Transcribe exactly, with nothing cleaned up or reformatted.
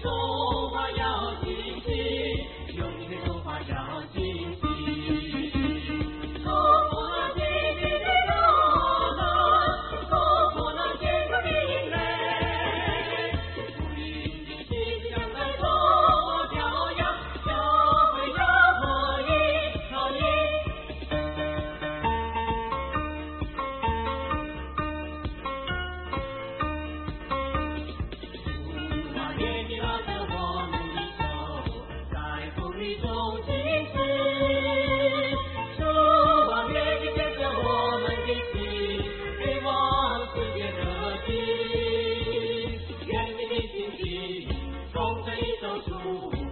说话要谨细，用你的说话要谨细。突破了地狱的牢笼，突破了艰苦的营垒，福音的旗帜将在左飘扬，教会要合一合一。主啊，愿你拉着我们的手，在风雨中行驶。主啊，愿你牵着我们的心，飞往世界的尽。愿你的心情从这里走出。